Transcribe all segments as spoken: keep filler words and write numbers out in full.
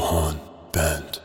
روحان بند.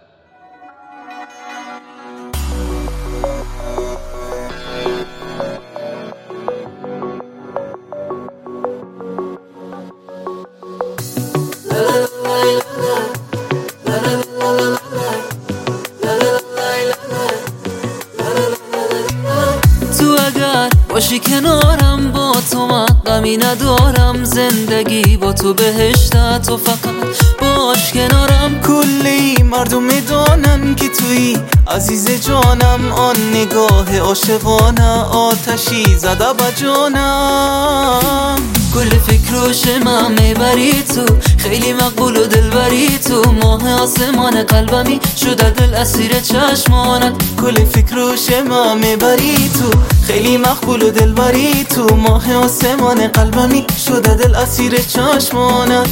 تو اگر باشی کنارم با تو من غمی ندارم، زندگی با تو بهشته، تو فقط باش کنارم. کلی مردم میدانن که توی عزیز جانم، آن نگاه عاشقانه آتشی زده به جانم. کل فکر و شمم میبری تو، خیلی مقبول و دلبری تو، ماه آسمان قلبمی شده دل اسیر چشمانت. کل فکر و شمم میبری تو، خیلی مقبول و دلبری تو، ماه آسمان قلبمی شده دل اسیر چشمانت.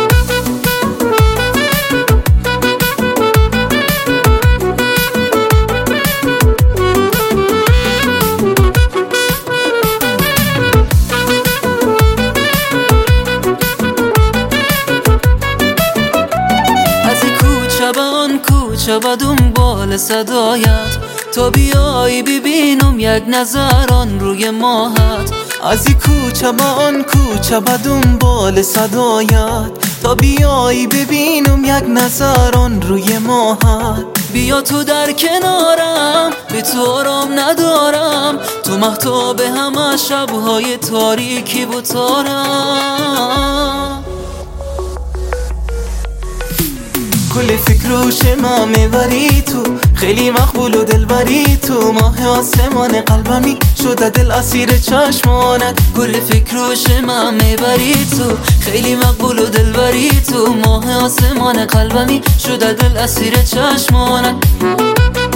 کوچه و دنبال صدایت، تا بیایی ببینم یک نظران روی ماهت. از این کوچه با آن کوچه و دنبال صدایت، تا بیایی ببینم یک نظران روی ماهت. بیا تو در کنارم، به تو آرام ندارم، تو مهتاب همه شبهای تاریکی و تارم. کل فکر و شمم میبری تو، خیلی مقبول و دلبری تو، ماه آسمان قلبمی شده دل اسیر چشمانت. کل فکر و شمم میبری تو، خیلی مقبول و دلبری تو، ماه آسمان قلبمی شده دل اسیر چشمانت.